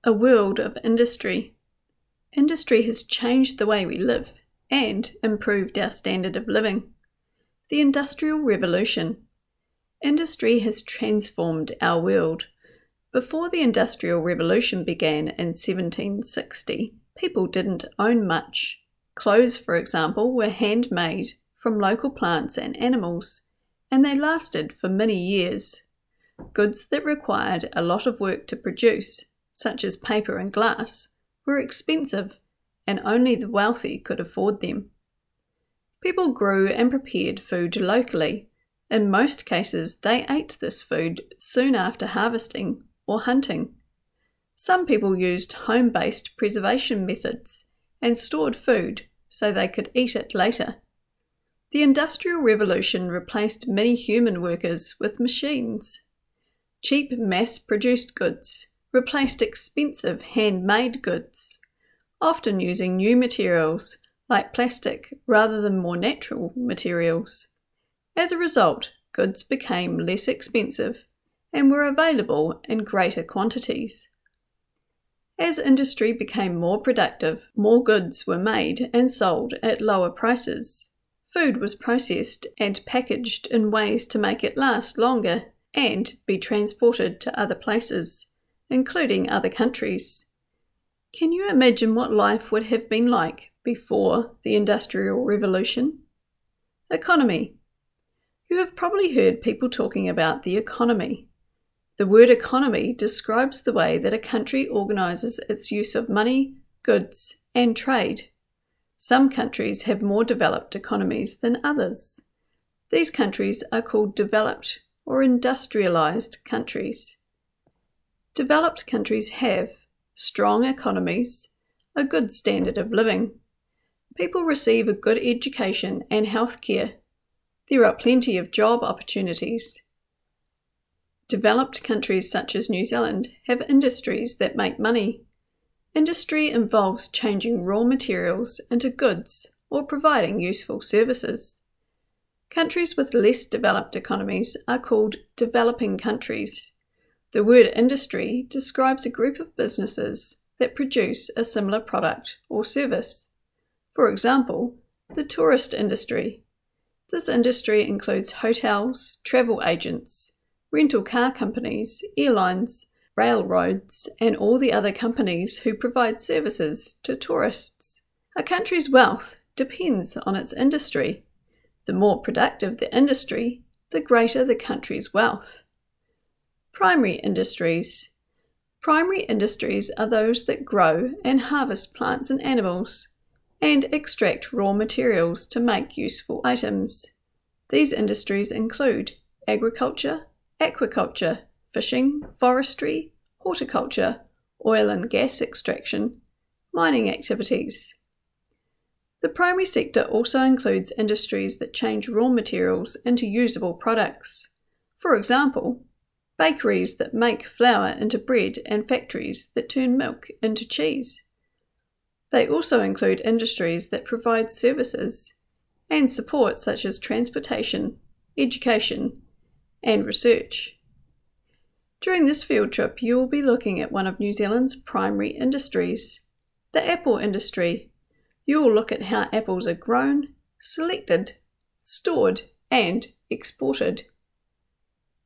A world of industry. Industry has changed the way we live and improved our standard of living. The Industrial Revolution. Industry has transformed our world. Before the Industrial Revolution began in 1760, people didn't own much. Clothes, for example, were handmade from local plants and animals, and they lasted for many years. Goods that required a lot of work to produce, such as paper and glass, were expensive, and only the wealthy could afford them. People grew and prepared food locally. In most cases, they ate this food soon after harvesting or hunting. Some people used home-based preservation methods and stored food so they could eat it later. The Industrial Revolution replaced many human workers with machines. Cheap mass-produced goods replaced expensive handmade goods, often using new materials like plastic rather than more natural materials. As a result, goods became less expensive and were available in greater quantities. As industry became more productive, more goods were made and sold at lower prices. Food was processed and packaged in ways to make it last longer and be transported to other places, including other countries. Can you imagine what life would have been like before the Industrial Revolution? Economy. You have probably heard people talking about the economy. The word economy describes the way that a country organises its use of money, goods, and trade. Some countries have more developed economies than others. These countries are called developed or industrialised countries. Developed countries have strong economies, a good standard of living. People receive a good education and health care. There are plenty of job opportunities. Developed countries such as New Zealand have industries that make money. Industry involves changing raw materials into goods or providing useful services. Countries with less developed economies are called developing countries. The word industry describes a group of businesses that produce a similar product or service. For example, the tourist industry. This industry includes hotels, travel agents, rental car companies, airlines, railroads, and all the other companies who provide services to tourists. A country's wealth depends on its industry. The more productive the industry, the greater the country's wealth. Primary industries. Primary industries are those that grow and harvest plants and animals, and extract raw materials to make useful items. These industries include agriculture, aquaculture, fishing, forestry, horticulture, oil and gas extraction, mining activities. The primary sector also includes industries that change raw materials into usable products. For example, bakeries that make flour into bread and factories that turn milk into cheese. They also include industries that provide services and support such as transportation, education, and research. During this field trip, you will be looking at one of New Zealand's primary industries, the apple industry. You will look at how apples are grown, selected, stored, and exported.